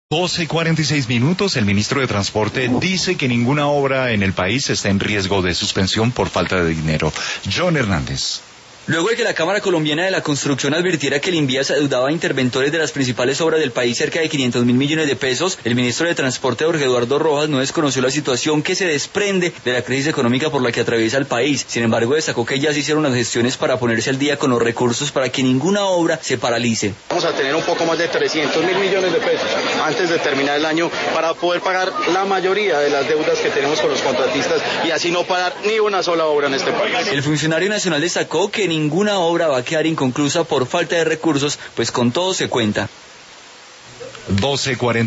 12:46. El ministro de Transporte dice que ninguna obra en el país está en riesgo de suspensión por falta de dinero. John Hernández. Luego de que la Cámara Colombiana de la Construcción advirtiera que el INVIA se adeudaba a interventores de las principales obras del país cerca de 500.000 millones de pesos, el ministro de Transporte, Jorge Eduardo Rojas, no desconoció la situación que se desprende de la crisis económica por la que atraviesa el país. Sin embargo, destacó que ya se hicieron las gestiones para ponerse al día con los recursos para que ninguna obra se paralice. Vamos a tener un poco más de 300.000 millones de pesos antes de terminar el año para poder pagar la mayoría de las deudas que tenemos con los contratistas y así no parar ni una sola obra en este país. El funcionario nacional destacó que ninguna obra va a quedar inconclusa por falta de recursos, pues con todo se cuenta. 12:40.